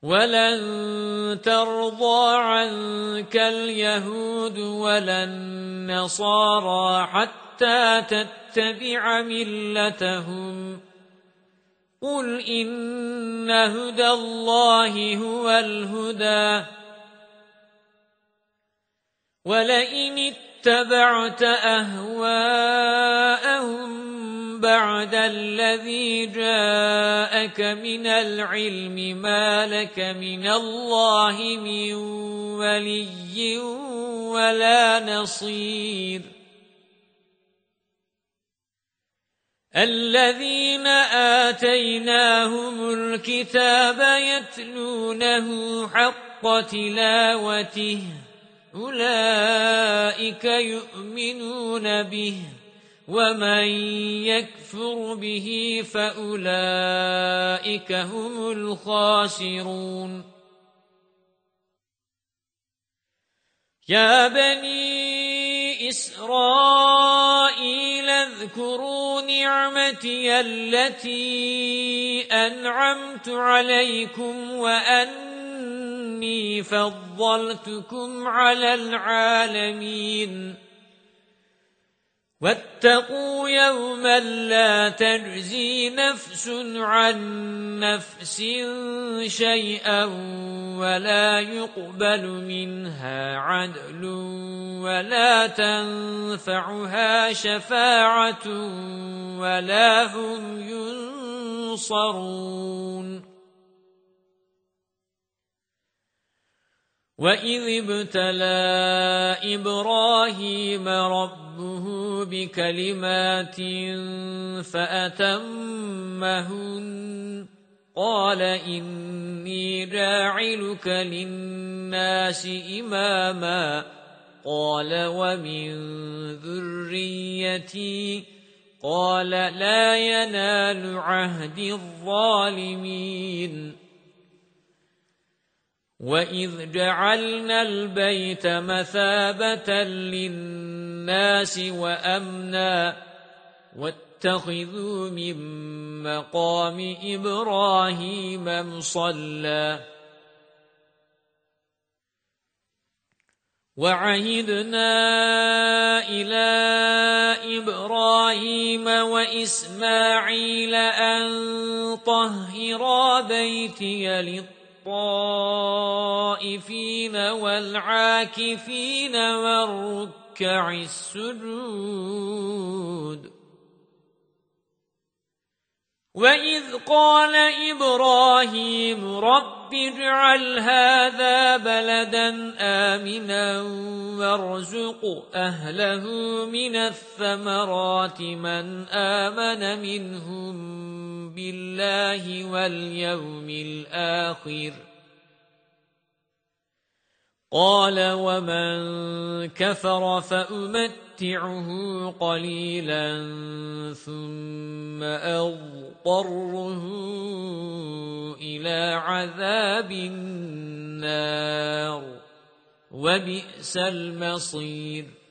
وَلَن تَرْضَىٰ عَنكَ الْيَهُودُ وَلَا النَّصَارَىٰ حَتَّىٰ تَتَّبِعَ مِلَّتَهُمْ قُلْ إِنَّ هُدَى اللَّهِ هُوَ الْهُدَىٰ وَلَئِنِ اتَّبَعْتَ أَهْوَاءَهُمْ بَعْدَ الَّذِي جَاءَكَ مِنَ الْعِلْمِ مَا لَكَ مِنَ اللَّهِ مِنْ وَلِيٍّ وَلَا نَصِيرٍ الَّذِينَ آتَيْنَاهُمُ الْكِتَابَ يَتْلُونَهُ حَقَّ تِلَاوَتِهِ أُولَئِكَ يُؤْمِنُونَ بِهِ وَمَن يَكْفُرْ بِهِ فَأُولَئِكَ هُمُ الْخَاسِرُونَ يَا بَنِي إِسْرَائِيلَ اذْكُرُوا نِعْمَتِيَ الَّتِي أَنْعَمْتُ عَلَيْكُمْ وَأَنِّي فَضَّلْتُكُمْ عَلَى الْعَالَمِينَ وَاتَّقُوا يَوْمًا لَّا تَجْزِي نَفْسٌ عَن نَّفْسٍ شَيْئًا وَلَا يُقْبَلُ مِنْهَا عَدْلٌ وَلَا تَنفَعُهَا شَفَاعَةٌ وَلَا هُمْ يُنصَرُونَ وَإِذِ ابْتَلَىٰ إِبْرَاهِيمَ رَبُّهُ بِكَلِمَاتٍ فَأَتَمَّهُنَّ قَالَ إِنِّي جَاعِلُكَ لِلنَّاسِ إِمَامًا قَالَ وَمِن ذُرِّيَّتِي قَالَ لَا يَنَالُ عَهْدِي الظَّالِمِينَ وَإِذْ جَعَلْنَا الْبَيْتَ مَثَابَةً لِلنَّاسِ وَأَمْنًا وَاتَّخِذُوا مِن مَّقَامِ إِبْرَاهِيمَ مُصَلًّى وَعَهِدْنَا إِلَى إِبْرَاهِيمَ وَإِسْمَاعِيلَ أَن طَهِّرَا بَيْتِيَ لِلطَّائِفِينَ وَالْعَاكِفِينَ وَالرُّكَّعِ السُّجُودِ وَإِذْ قَالَ إِبْرَاهِيمُ رَبِّ اجْعَلْ هَذَا بَلَدًا آمِنًا وَارْزُقْ أَهْلَهُ مِنَ الثَّمَرَاتِ مَنْ آمَنَ مِنْهُم بِاللَّهِ وَالْيَوْمِ الْآخِرِ قَالَ وَمَن كَفَرَ فَأُمَتِّعُهُ قَلِيلًا ثُمَّ أَضْطَرُّهُ إِلَى عَذَابِ النَّارِ وَبِئْسَ الْمَصِيرُ